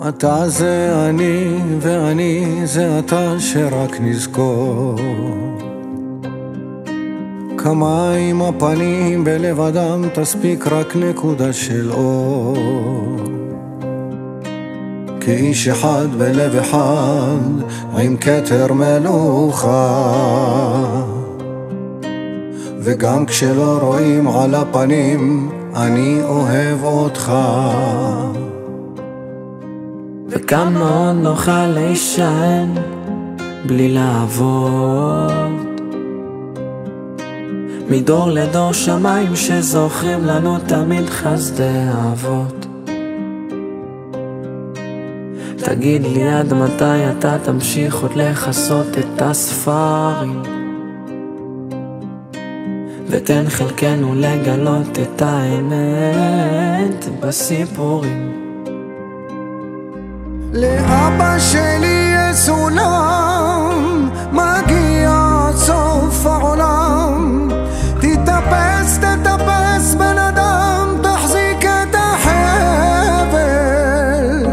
אתה זה אני ואני זה אתה, שרק נזכור כמה עם הפנים בלב אדם תספיק רק נקודה של אור, כאיש אחד בלב אחד עם כתר מלוכה, וגם כשלא רואים על הפנים אני אוהב אותך. וכמה עוד נוכל להישען בלי לעבוד, מדור לדור שמיים שזוכרים לנו תמיד חסדי אבות. תגיד לי עד מתי אתה תמשיך עוד לחסות את הספרים, ותן חלקנו לגלות את האמת בסיפורים. לאבא שלי יש סולם מגיע עד סוף העולם, תתאפס תתאפס בן אדם, תחזיק את החבל.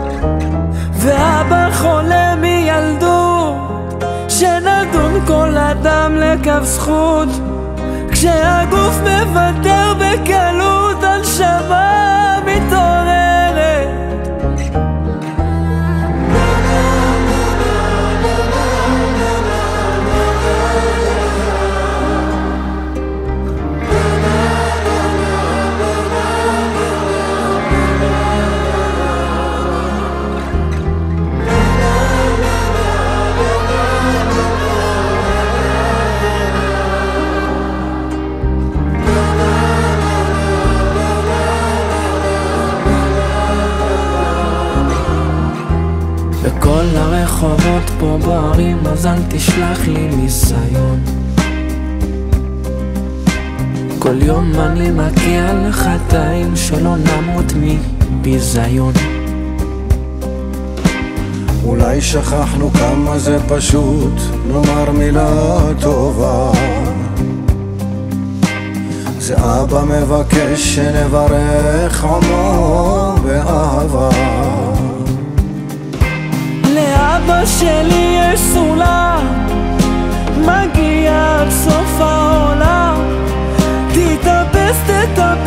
ואבא חולה מילדות שנדון כל אדם לקו זכות, כשהגוף מוותר בקלות על שמה מתעוררת. בכל הרחובות פה בערים, אז אל תשלח לי ניסיון. כל יום אני מגיע לחטאים שלא נמות מביזיון. אולי שכחנו כמה זה פשוט לומר מילה טובה, זה אבא מבקש שנברך עמו באהבה. לאבא שלי יש סולם מגיע עד סוף העולם, תתאפס תתאפס